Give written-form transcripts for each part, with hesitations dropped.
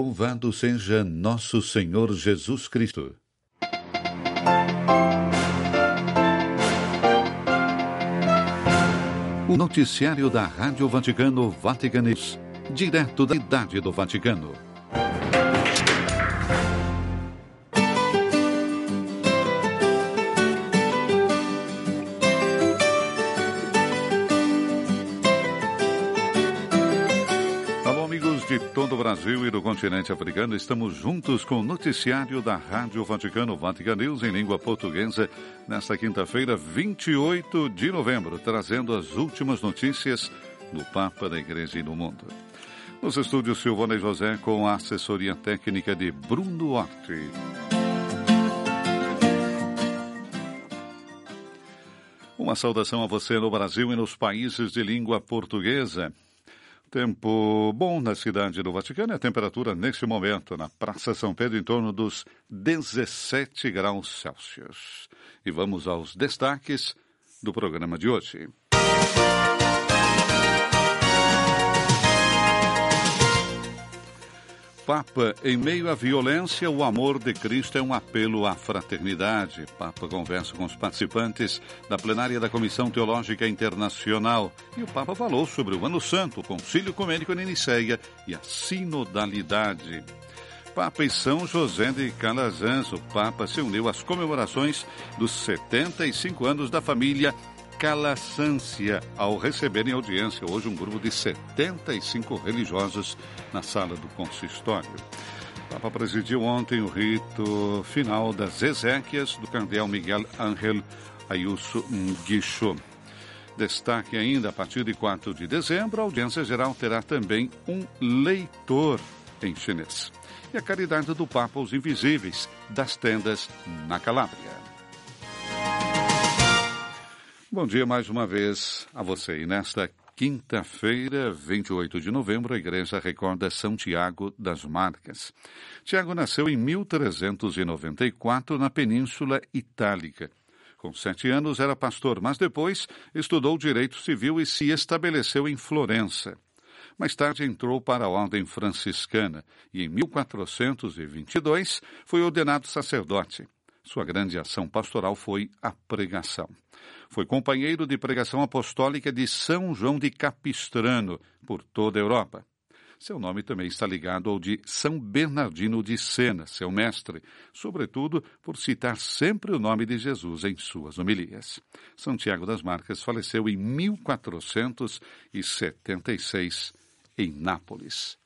Louvado seja nosso Senhor Jesus Cristo. O noticiário da Rádio Vaticano Vaticanês, direto da Cidade do Vaticano. De todo o Brasil e do continente africano, estamos juntos com o noticiário da Rádio Vaticano Vaticanews em língua portuguesa nesta quinta-feira, 28 de novembro, trazendo as últimas notícias do Papa, da Igreja e do mundo. Nos estúdios, Silvana e José, com a assessoria técnica de Bruno Orti. Uma saudação a você no Brasil e nos países de língua portuguesa. Tempo bom na cidade do Vaticano, a temperatura neste momento na Praça São Pedro em torno dos 17 graus Celsius. E vamos aos destaques do programa de hoje. Papa, em meio à violência, o amor de Cristo é um apelo à fraternidade. Papa conversa com os participantes da plenária da Comissão Teológica Internacional. E o Papa falou sobre o Ano Santo, o Concílio Ecumênico de Nicéia e a sinodalidade. Papa e São José de Calazans, o Papa se uniu às comemorações dos 75 anos da família Calasansia, ao receber em audiência hoje um grupo de 75 religiosos na sala do consistório. O Papa presidiu ontem o rito final das exéquias do cardeal Miguel Ángel Ayuso Guichot. Destaque ainda, a partir de 4 de dezembro, a audiência geral terá também um leitor em chinês. E a caridade do Papa aos invisíveis das tendas na Calábria. Bom dia mais uma vez a você. E nesta quinta-feira, 28 de novembro, a Igreja recorda São Tiago das Marcas. Tiago nasceu em 1394 na Península Itálica. Com 7 anos era pastor, mas depois estudou Direito Civil e se estabeleceu em Florença. Mais tarde entrou para a Ordem Franciscana e em 1422 foi ordenado sacerdote. Sua grande ação pastoral foi a pregação. Foi companheiro de pregação apostólica de São João de Capistrano por toda a Europa. Seu nome também está ligado ao de São Bernardino de Sena, seu mestre, sobretudo por citar sempre o nome de Jesus em suas homilias. São Tiago das Marcas faleceu em 1476 em Nápoles.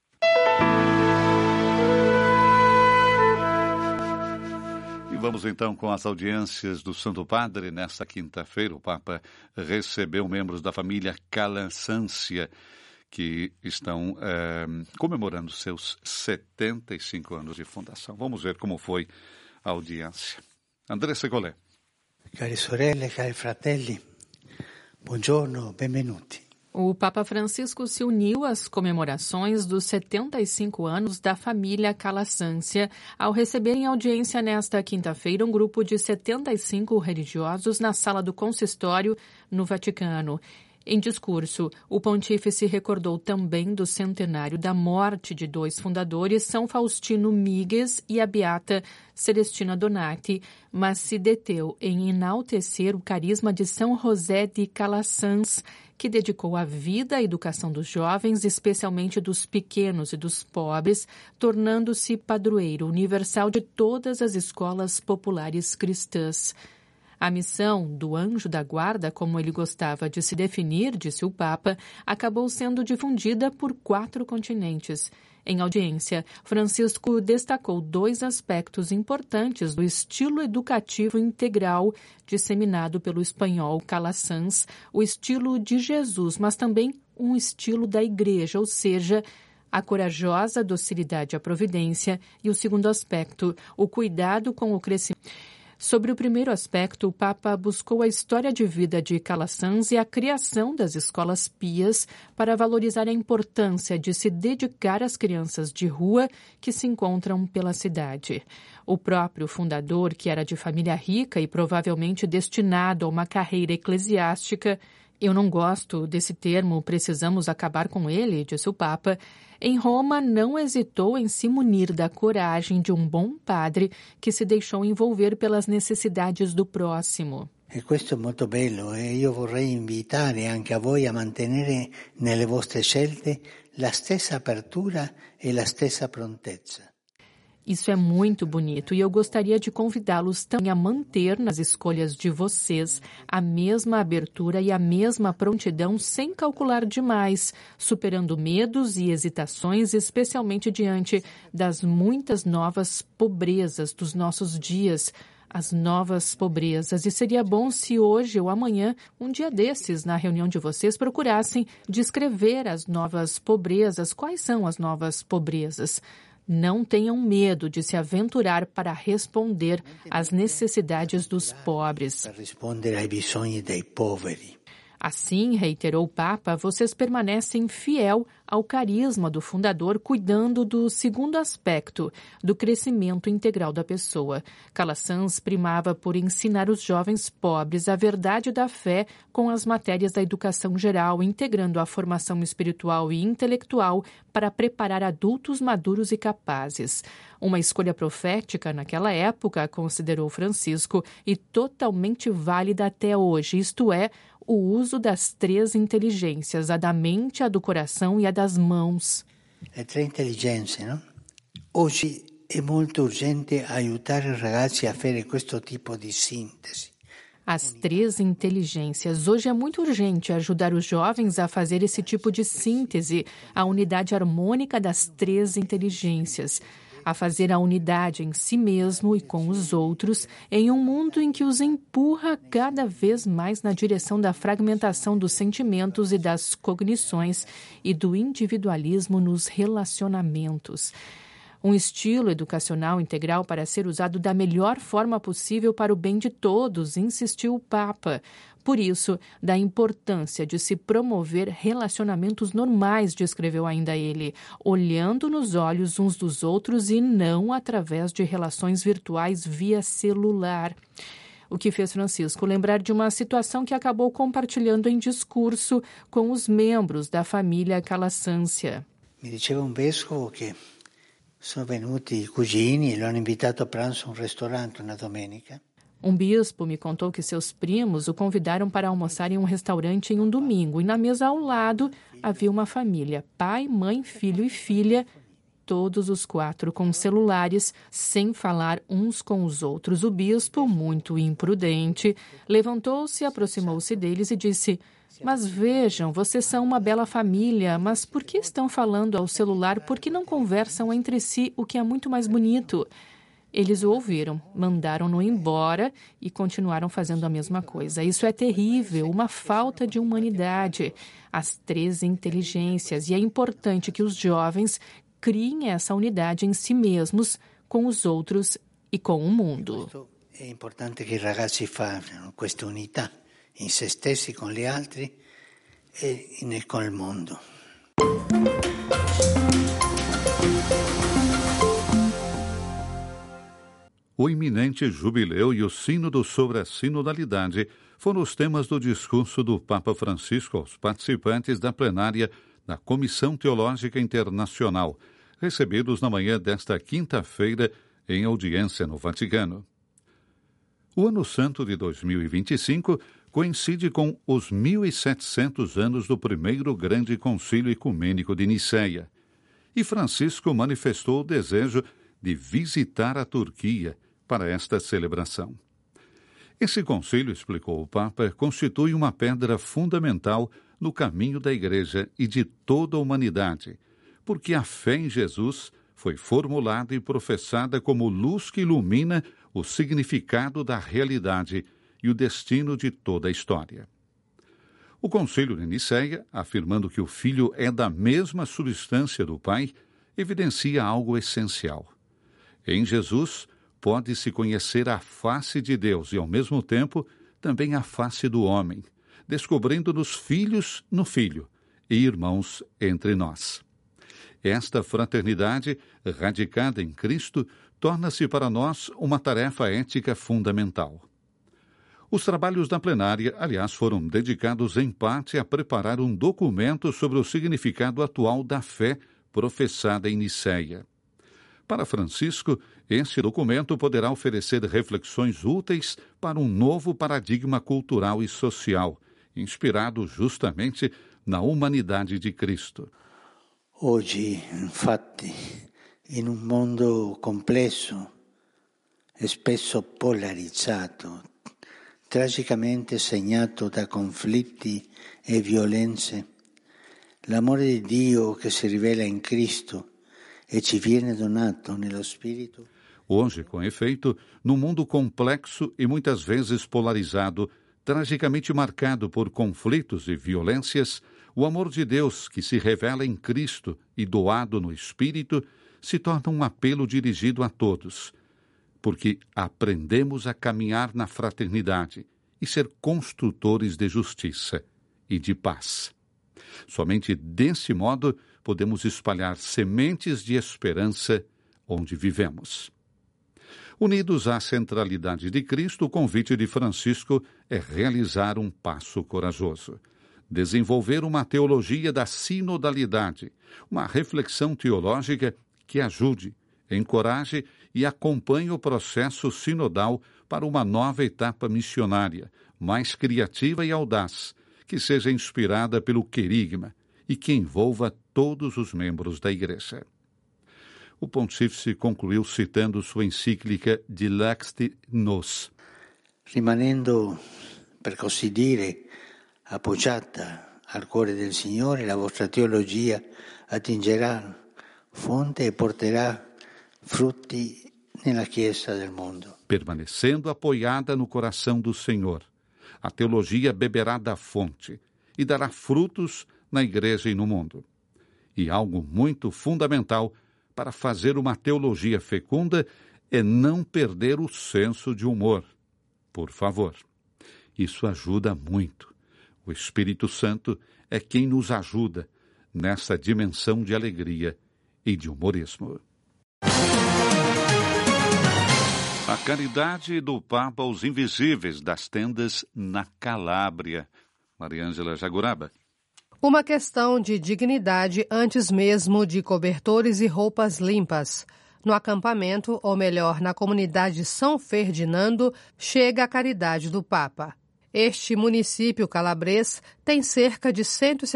E vamos então com as audiências do Santo Padre. Nesta quinta-feira, o Papa recebeu membros da família Calasansia, que estão comemorando seus 75 anos de fundação. Vamos ver como foi a audiência. André Segolé. Cari sorelle, cari fratelli, buongiorno, benvenuti. O Papa Francisco se uniu às comemorações dos 75 anos da família Calasansia ao receber em audiência nesta quinta-feira um grupo de 75 religiosos na sala do consistório no Vaticano. Em discurso, o pontífice recordou também do centenário da morte de 2 fundadores, São Faustino Míguez e a beata Celestina Donati, mas se deteu em enaltecer o carisma de São José de Calasanz, que dedicou a vida à educação dos jovens, especialmente dos pequenos e dos pobres, tornando-se padroeiro universal de todas as escolas populares cristãs. A missão do anjo da guarda, como ele gostava de se definir, disse o Papa, acabou sendo difundida por 4 continentes. Em audiência, Francisco destacou 2 aspectos importantes do estilo educativo integral disseminado pelo espanhol Calasanz, o estilo de Jesus, mas também um estilo da Igreja, ou seja, a corajosa docilidade à providência, e o segundo aspecto, o cuidado com o crescimento. Sobre o primeiro aspecto, o Papa buscou a história de vida de Calasanz e a criação das escolas pias para valorizar a importância de se dedicar às crianças de rua que se encontram pela cidade. O próprio fundador, que era de família rica e provavelmente destinado a uma carreira eclesiástica, eu não gosto desse termo, precisamos acabar com ele, disse o Papa, Em Roma, não hesitou em se munir da coragem de um bom padre que se deixou envolver pelas necessidades do próximo. E questo è molto bello e io vorrei invitare anche a voi a mantenere nelle vostre scelte la stessa apertura e la stessa prontezza. Isso é muito bonito e eu gostaria de convidá-los também a manter nas escolhas de vocês a mesma abertura e a mesma prontidão sem calcular demais, superando medos e hesitações, especialmente diante das muitas novas pobrezas dos nossos dias, as novas pobrezas. E seria bom se hoje ou amanhã, um dia desses, na reunião de vocês, procurassem descrever as novas pobrezas. Quais são as novas pobrezas? Não tenham medo de se aventurar para responder às necessidades dos pobres. Per rispondere ai bisogni dei poveri. Assim, reiterou o Papa, vocês permanecem fiel ao carisma do fundador, cuidando do segundo aspecto, do crescimento integral da pessoa. Calasanz primava por ensinar os jovens pobres a verdade da fé com as matérias da educação geral, integrando a formação espiritual e intelectual para preparar adultos maduros e capazes. Uma escolha profética naquela época, considerou Francisco, e totalmente válida até hoje, isto é, o uso das 3 inteligências, a da mente, a do coração e a das mãos. Le 3 intelligenze, no? Oggi è molto urgente aiutare i ragazzi a fare questo tipo di sintesi. As 3 inteligências. Hoje é muito urgente ajudar os jovens a fazer esse tipo de síntese, a unidade harmônica das 3 inteligências. A fazer a unidade em si mesmo e com os outros, em um mundo em que os empurra cada vez mais na direção da fragmentação dos sentimentos e das cognições e do individualismo nos relacionamentos. Um estilo educacional integral para ser usado da melhor forma possível para o bem de todos, insistiu o Papa. Por isso, da importância de se promover relacionamentos normais, descreveu ainda ele, olhando nos olhos uns dos outros e não através de relações virtuais via celular. O que fez Francisco lembrar de uma situação que acabou compartilhando em discurso com os membros da família Calasanzia. Mi diceva un vescovo che sono venuti i cugini e lo hanno invitato a pranzo a un ristorante una domenica. Um bispo me contou que seus primos o convidaram para almoçar em um restaurante em um domingo e na mesa ao lado havia uma família, pai, mãe, filho e filha, todos os 4 com celulares, sem falar uns com os outros. O bispo, muito imprudente, levantou-se, aproximou-se deles e disse: "Mas vejam, vocês são uma bela família, mas por que estão falando ao celular? Por que não conversam entre si, o que é muito mais bonito?" Eles o ouviram, mandaram-no embora e continuaram fazendo a mesma coisa. Isso é terrível, uma falta de humanidade. As 3 inteligências. E é importante que os jovens criem essa unidade em si mesmos, com os outros e com o mundo. É importante que i ragazzi facciano questa unità in se stessi, con gli altri e con il mondo. O iminente jubileu e o sínodo sobre a sinodalidade foram os temas do discurso do Papa Francisco aos participantes da plenária da Comissão Teológica Internacional, recebidos na manhã desta quinta-feira em audiência no Vaticano. O Ano Santo de 2025 coincide com os 1700 anos do primeiro grande concílio ecumênico de Nicéia, e Francisco manifestou o desejo de visitar a Turquia para esta celebração. Esse concílio, explicou o Papa, constitui uma pedra fundamental no caminho da Igreja e de toda a humanidade, porque a fé em Jesus foi formulada e professada como luz que ilumina o significado da realidade e o destino de toda a história. O Concílio de Nicéia, afirmando que o Filho é da mesma substância do Pai, evidencia algo essencial. Em Jesus, pode-se conhecer a face de Deus e, ao mesmo tempo, também a face do homem, descobrindo-nos filhos no Filho e irmãos entre nós. Esta fraternidade, radicada em Cristo, torna-se para nós uma tarefa ética fundamental. Os trabalhos da plenária, aliás, foram dedicados em parte a preparar um documento sobre o significado atual da fé professada em Nicéia. Para Francisco, esse documento poderá oferecer reflexões úteis para um novo paradigma cultural e social, inspirado justamente na humanidade de Cristo. Oggi, infatti, in un mondo complesso e spesso polarizzato, tragicamente segnato da conflitti e violenze, l'amore di Dio che si rivela in Cristo e ci viene donato nello Spirito. Hoje, com efeito, num mundo complexo e muitas vezes polarizado, tragicamente marcado por conflitos e violências, o amor de Deus que se revela em Cristo e doado no Espírito se torna um apelo dirigido a todos, porque aprendemos a caminhar na fraternidade e ser construtores de justiça e de paz. Somente desse modo podemos espalhar sementes de esperança onde vivemos. Unidos à centralidade de Cristo, o convite de Francisco é realizar um passo corajoso. Desenvolver uma teologia da sinodalidade, uma reflexão teológica que ajude, encoraje e acompanhe o processo sinodal para uma nova etapa missionária, mais criativa e audaz, que seja inspirada pelo querigma e que envolva todos os membros da Igreja. O pontífice concluiu citando sua encíclica Dilexit Nos. Rimanendo, per così dire, appoggiata al cuore del Signore, la vostra teologia attingerà fonte e porterà frutti nella Chiesa del mundo. Permanecendo apoiada no coração do Senhor, a teologia beberá da fonte e dará frutos na Igreja e no mundo. E algo muito fundamental para fazer uma teologia fecunda é não perder o senso de humor. Por favor, isso ajuda muito. O Espírito Santo é quem nos ajuda nessa dimensão de alegria e de humorismo. A caridade do Papa aos invisíveis das tendas na Calábria. Mariângela Jaguraba. Uma questão de dignidade antes mesmo de cobertores e roupas limpas. No acampamento, ou melhor, na comunidade São Ferdinando, chega a caridade do Papa. Este município calabrês tem cerca de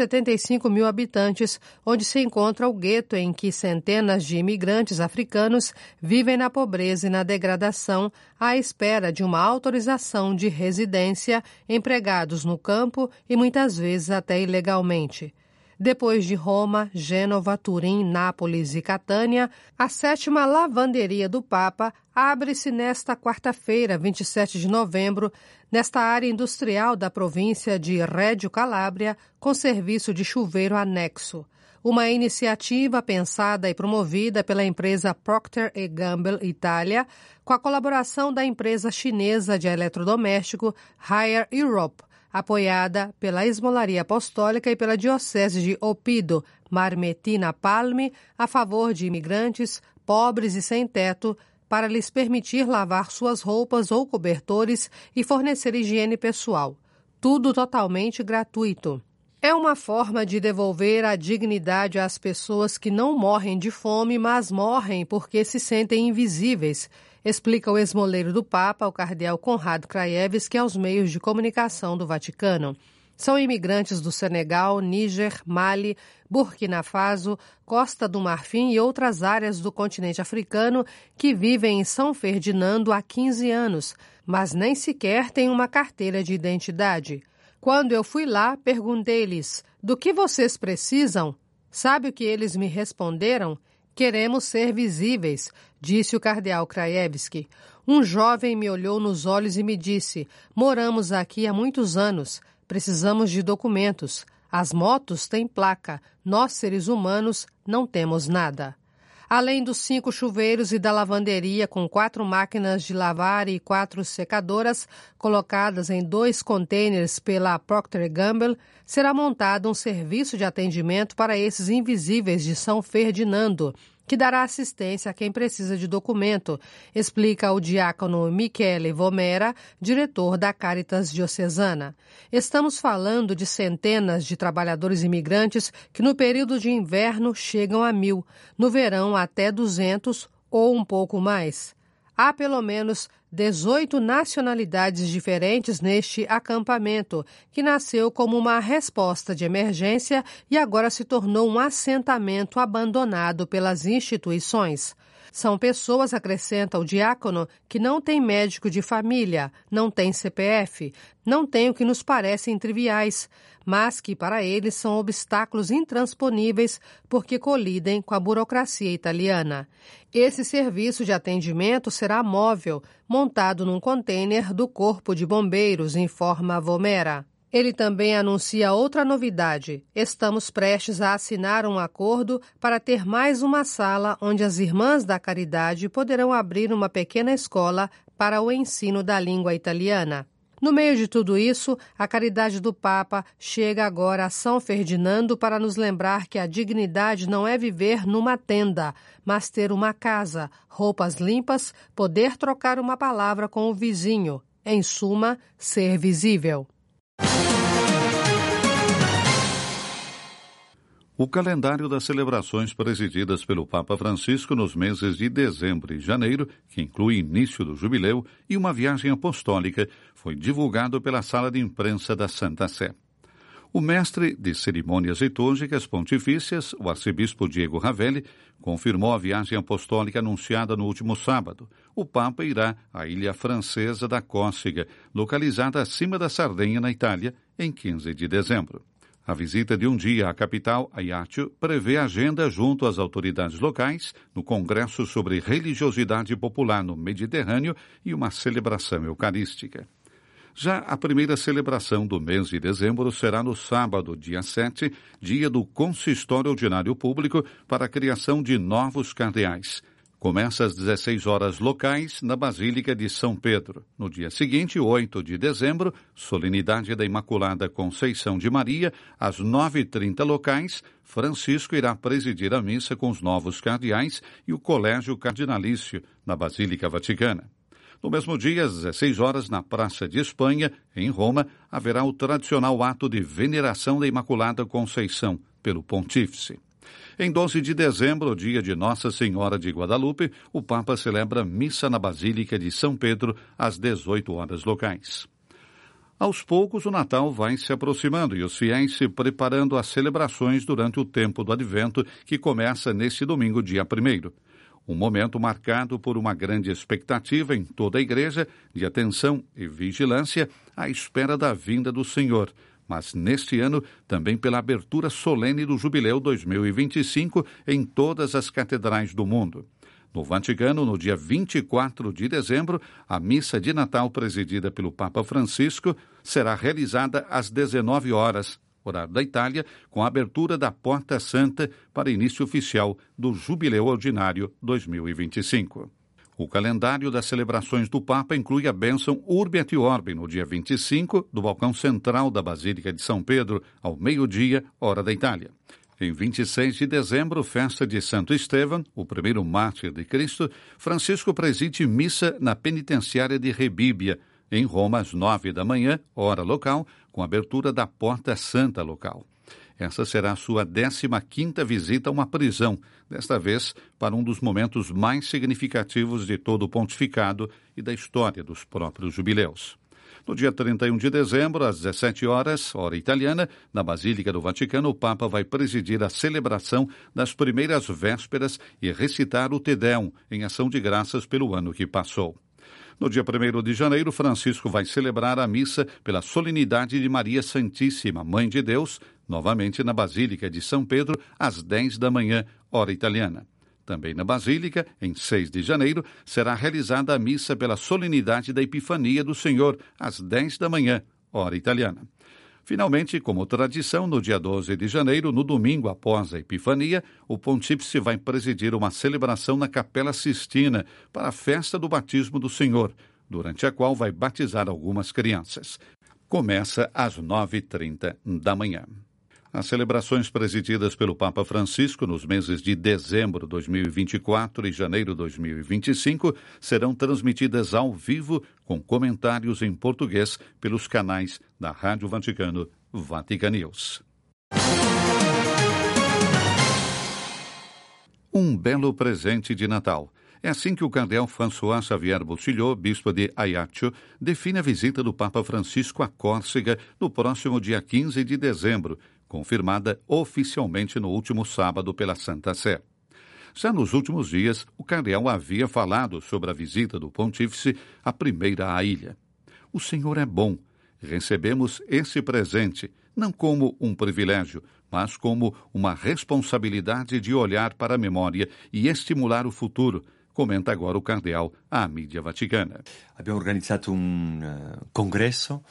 175 mil habitantes, onde se encontra o gueto em que centenas de imigrantes africanos vivem na pobreza e na degradação, à espera de uma autorização de residência, empregados no campo e muitas vezes até ilegalmente. Depois de Roma, Gênova, Turim, Nápoles e Catânia, a 7ª lavanderia do Papa abre-se nesta quarta-feira, 27 de novembro, nesta área industrial da província de Reggio Calabria, com serviço de chuveiro anexo. Uma iniciativa pensada e promovida pela empresa Procter & Gamble Itália, com a colaboração da empresa chinesa de eletrodoméstico Haier Europe, apoiada pela Esmolaria Apostólica e pela Diocese de Oppido, Marmettina Palmi, a favor de imigrantes, pobres e sem teto, para lhes permitir lavar suas roupas ou cobertores e fornecer higiene pessoal. Tudo totalmente gratuito. É uma forma de devolver a dignidade às pessoas que não morrem de fome, mas morrem porque se sentem invisíveis, explica o esmoleiro do Papa, o cardeal Konrad Krajewski, aos meios de comunicação do Vaticano. São imigrantes do Senegal, Níger, Mali, Burkina Faso, Costa do Marfim e outras áreas do continente africano que vivem em São Ferdinando há 15 anos, mas nem sequer têm uma carteira de identidade. Quando eu fui lá, perguntei-lhes: do que vocês precisam? Sabe o que eles me responderam? Queremos ser visíveis, disse o cardeal Krajewski. Um jovem me olhou nos olhos e me disse: moramos aqui há muitos anos, precisamos de documentos. As motos têm placa, nós seres humanos não temos nada. Além dos 5 chuveiros e da lavanderia com 4 máquinas de lavar e 4 secadoras colocadas em 2 containers pela Procter & Gamble, será montado um serviço de atendimento para esses invisíveis de São Ferdinando, que dará assistência a quem precisa de documento, explica o diácono Michele Vomera, diretor da Caritas Diocesana. Estamos falando de centenas de trabalhadores imigrantes que no período de inverno chegam a 1.000, no verão até 200 ou um pouco mais. Há pelo menos 18 nacionalidades diferentes neste acampamento, que nasceu como uma resposta de emergência e agora se tornou um assentamento abandonado pelas instituições. São pessoas, acrescenta o diácono, que não têm médico de família, não têm CPF, não têm o que nos parecem triviais, mas que para eles são obstáculos intransponíveis porque colidem com a burocracia italiana. Esse serviço de atendimento será móvel, montado num container do Corpo de Bombeiros, informa Vomera. Ele também anuncia outra novidade. Estamos prestes a assinar um acordo para ter mais uma sala onde as Irmãs da Caridade poderão abrir uma pequena escola para o ensino da língua italiana. No meio de tudo isso, a Caridade do Papa chega agora a São Ferdinando para nos lembrar que a dignidade não é viver numa tenda, mas ter uma casa, roupas limpas, poder trocar uma palavra com o vizinho. Em suma, ser visível. O calendário das celebrações presididas pelo Papa Francisco nos meses de dezembro e janeiro, que inclui início do jubileu e uma viagem apostólica, foi divulgado pela Sala de Imprensa da Santa Sé. O mestre de cerimônias litúrgicas pontifícias, o arcebispo Diego Ravelli, confirmou a viagem apostólica anunciada no último sábado. O Papa irá à ilha francesa da Córcega, localizada acima da Sardenha, na Itália, em 15 de dezembro. A visita de um dia à capital, Ajaccio, prevê agenda junto às autoridades locais no Congresso sobre Religiosidade Popular no Mediterrâneo e uma celebração eucarística. Já a primeira celebração do mês de dezembro será no sábado, dia 7, dia do Consistório Ordinário Público para a criação de novos cardeais. Começa às 16 horas locais na Basílica de São Pedro. No dia seguinte, 8 de dezembro, solenidade da Imaculada Conceição de Maria, às 9h30 locais, Francisco irá presidir a missa com os novos cardeais e o Colégio Cardinalício, na Basílica Vaticana. No mesmo dia, às 16 horas, na Praça de Espanha, em Roma, haverá o tradicional ato de veneração da Imaculada Conceição pelo Pontífice. Em 12 de dezembro, dia de Nossa Senhora de Guadalupe, o Papa celebra missa na Basílica de São Pedro às 18 horas locais. Aos poucos, o Natal vai se aproximando e os fiéis se preparando às celebrações durante o tempo do Advento, que começa neste domingo, dia 1º. Um momento marcado por uma grande expectativa em toda a Igreja de atenção e vigilância à espera da vinda do Senhor, mas neste ano também pela abertura solene do Jubileu 2025 em todas as catedrais do mundo. No Vaticano, no dia 24 de dezembro, a missa de Natal presidida pelo Papa Francisco será realizada às 19 horas, horário da Itália, com a abertura da Porta Santa para início oficial do Jubileu Ordinário 2025. O calendário das celebrações do Papa inclui a bênção Urbi et Orbi no dia 25, do balcão central da Basílica de São Pedro, ao meio-dia, hora da Itália. Em 26 de dezembro, festa de Santo Estevão, o primeiro mártir de Cristo, Francisco preside missa na penitenciária de Rebíbia, em Roma, às 9 da manhã, hora local, com abertura da Porta Santa local. Essa será a sua 15ª visita a uma prisão, desta vez para um dos momentos mais significativos de todo o pontificado e da história dos próprios jubileus. No dia 31 de dezembro, às 17 horas, hora italiana, na Basílica do Vaticano, o Papa vai presidir a celebração das primeiras vésperas e recitar o Te Deum em ação de graças pelo ano que passou. No dia 1º de janeiro, Francisco vai celebrar a missa pela solenidade de Maria Santíssima, Mãe de Deus, novamente na Basílica de São Pedro, às 10 da manhã, hora italiana. Também na Basílica, em 6 de janeiro, será realizada a missa pela solenidade da Epifania do Senhor, às 10 da manhã, hora italiana. Finalmente, como tradição, no dia 12 de janeiro, no domingo após a Epifania, o Pontífice vai presidir uma celebração na Capela Sistina para a festa do batismo do Senhor, durante a qual vai batizar algumas crianças. Começa às 9h30 da manhã. As celebrações presididas pelo Papa Francisco nos meses de dezembro de 2024 e janeiro de 2025 serão transmitidas ao vivo com comentários em português pelos canais da Rádio Vaticano, Vatican News. Um belo presente de Natal. É assim que o cardeal François Xavier Bostilhot, bispo de Ajaccio, define a visita do Papa Francisco à Córcega no próximo dia 15 de dezembro, confirmada oficialmente no último sábado pela Santa Sé. Já nos últimos dias, o cardeal havia falado sobre a visita do pontífice à primeira à ilha. O Senhor é bom. Recebemos esse presente, não como um privilégio, mas como uma responsabilidade de olhar para a memória e estimular o futuro, comenta agora o cardeal à mídia vaticana. Abbiamo organizzato congresso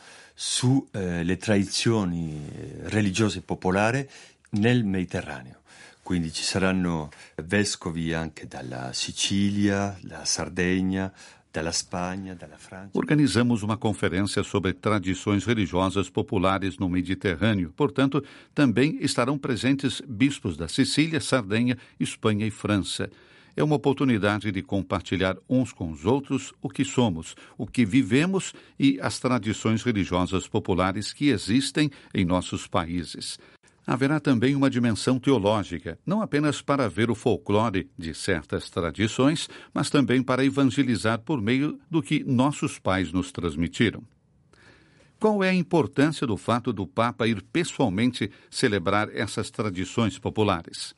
sulle tradizioni religiose popolari nel Mediterraneo. Quindi ci saranno vescovi anche dalla Sicilia, da Sardegna, dalla Spagna, dalla Francia. Organizamos uma conferência sobre tradições religiosas populares no Mediterrâneo. Portanto, também estarão presentes bispos da Sicília, Sardenha, Espanha e França. É uma oportunidade de compartilhar uns com os outros o que somos, o que vivemos e as tradições religiosas populares que existem em nossos países. Haverá também uma dimensão teológica, não apenas para ver o folclore de certas tradições, mas também para evangelizar por meio do que nossos pais nos transmitiram. Qual é a importância do fato do Papa ir pessoalmente celebrar essas tradições populares?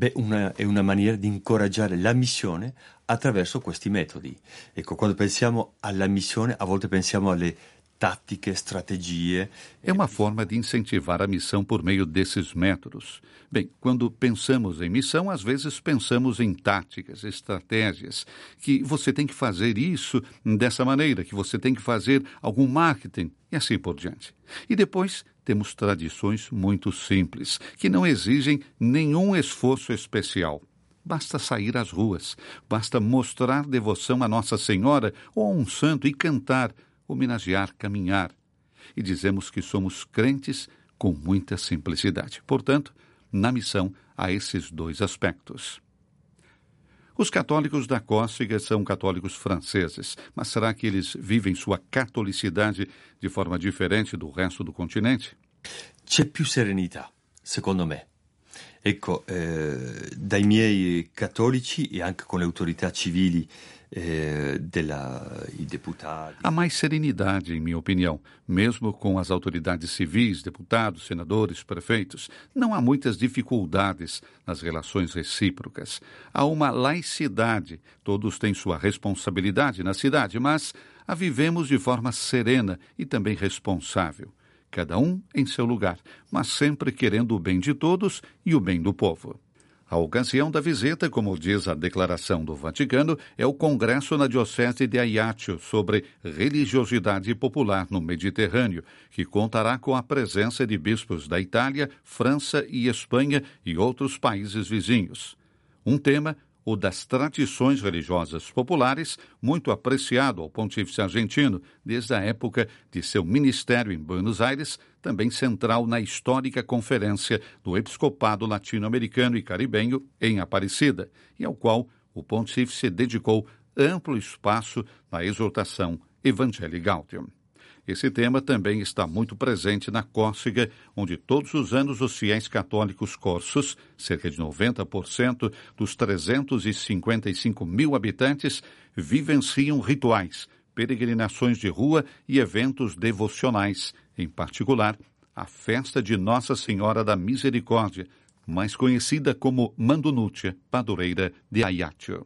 È una maniera di incoraggiare la missione attraverso questi metodi. Ecco, quando pensiamo alla missione, a volte pensiamo alle tattiche, strategie. É uma forma de incentivar a missão por meio desses métodos. Bem, quando pensamos em missão, às vezes pensamos em táticas, estratégias, que você tem que fazer isso dessa maneira, que você tem que fazer algum marketing e assim por diante. E depois temos tradições muito simples, que não exigem nenhum esforço especial. Basta sair às ruas, basta mostrar devoção a Nossa Senhora ou a um santo e cantar, homenagear, caminhar. E dizemos que somos crentes com muita simplicidade. Portanto, na missão há esses dois aspectos. Os católicos da Córcega são católicos franceses, mas será que eles vivem sua catolicidade de forma diferente do resto do continente? C'è più serenità, secondo me. Ecco, dai miei cattolici e anche con le autorità civili i deputati. Há mais serenidade, em minha opinião, mesmo com as autoridades civis, deputados, senadores, prefeitos. Não há muitas dificuldades nas relações recíprocas. Há uma laicidade, todos têm sua responsabilidade na cidade, mas a vivemos de forma serena e também responsável. Cada um em seu lugar, mas sempre querendo o bem de todos e o bem do povo. A ocasião da visita, como diz a declaração do Vaticano, é o Congresso na Diocese de Ajaccio sobre religiosidade popular no Mediterrâneo, que contará com a presença de bispos da Itália, França e Espanha e outros países vizinhos. Um tema, o das tradições religiosas populares, muito apreciado ao pontífice argentino desde a época de seu ministério em Buenos Aires, também central na histórica conferência do Episcopado Latino-Americano e Caribenho em Aparecida, e ao qual o pontífice dedicou amplo espaço na exortação Evangelii Gaudium. Esse tema também está muito presente na Córcega, onde todos os anos os fiéis católicos corsos, cerca de 90% dos 355 mil habitantes, vivenciam rituais, peregrinações de rua e eventos devocionais, em particular a festa de Nossa Senhora da Misericórdia, mais conhecida como Mandunúcia, padroeira de Ajaccio.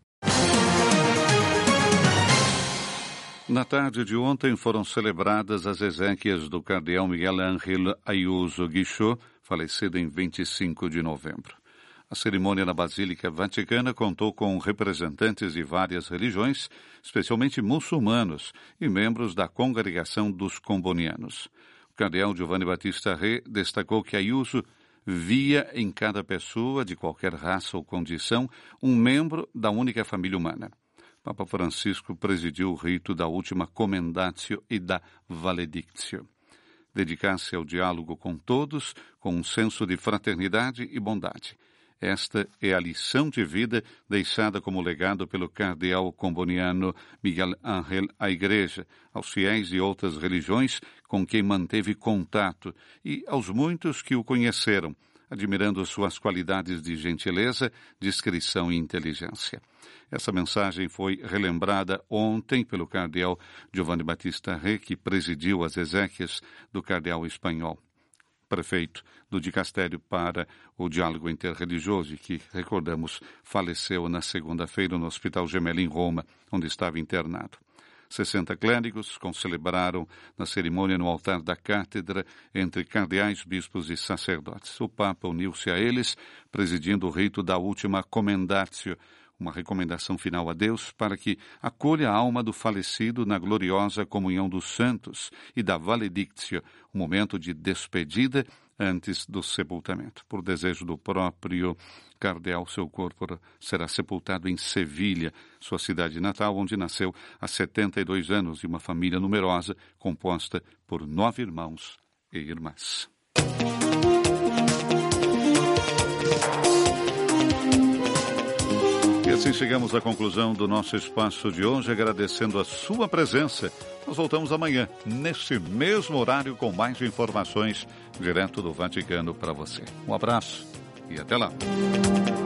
Na tarde de ontem foram celebradas as exéquias do cardeal Miguel Ángel Ayuso Guichot, falecido em 25 de novembro. A cerimônia na Basílica Vaticana contou com representantes de várias religiões, especialmente muçulmanos, e membros da congregação dos combonianos. O cardeal Giovanni Battista Re destacou que Ayuso via em cada pessoa, de qualquer raça ou condição, um membro da única família humana. Papa Francisco presidiu o rito da última Commendatio e da Valedictio. dedicar-se ao diálogo com todos, com um senso de fraternidade e bondade. Esta é a lição de vida deixada como legado pelo cardeal comboniano Miguel Ángel à Igreja, aos fiéis de outras religiões com quem manteve contato e aos muitos que o conheceram, admirando suas qualidades de gentileza, discrição e inteligência. Essa mensagem foi relembrada ontem pelo cardeal Giovanni Battista Re, que presidiu as exéquias do cardeal espanhol, prefeito do Dicastério para o Diálogo Interreligioso, e que, recordamos, faleceu na segunda-feira no Hospital Gemelli, em Roma, onde estava internado. 60 clérigos concelebraram na cerimônia no altar da cátedra entre cardeais, bispos e sacerdotes. O Papa uniu-se a eles, presidindo o rito da última comendatio, uma recomendação final a Deus para que acolha a alma do falecido na gloriosa comunhão dos santos, e da valedictio, um momento de despedida antes do sepultamento. Por desejo do próprio cardeal, seu corpo será sepultado em Sevilha, sua cidade natal, onde nasceu há 72 anos, de uma família numerosa, composta por 9 irmãos e irmãs. E assim chegamos à conclusão do nosso espaço de hoje, agradecendo a sua presença. Nós voltamos amanhã, neste mesmo horário, com mais informações direto do Vaticano para você. Um abraço e até lá.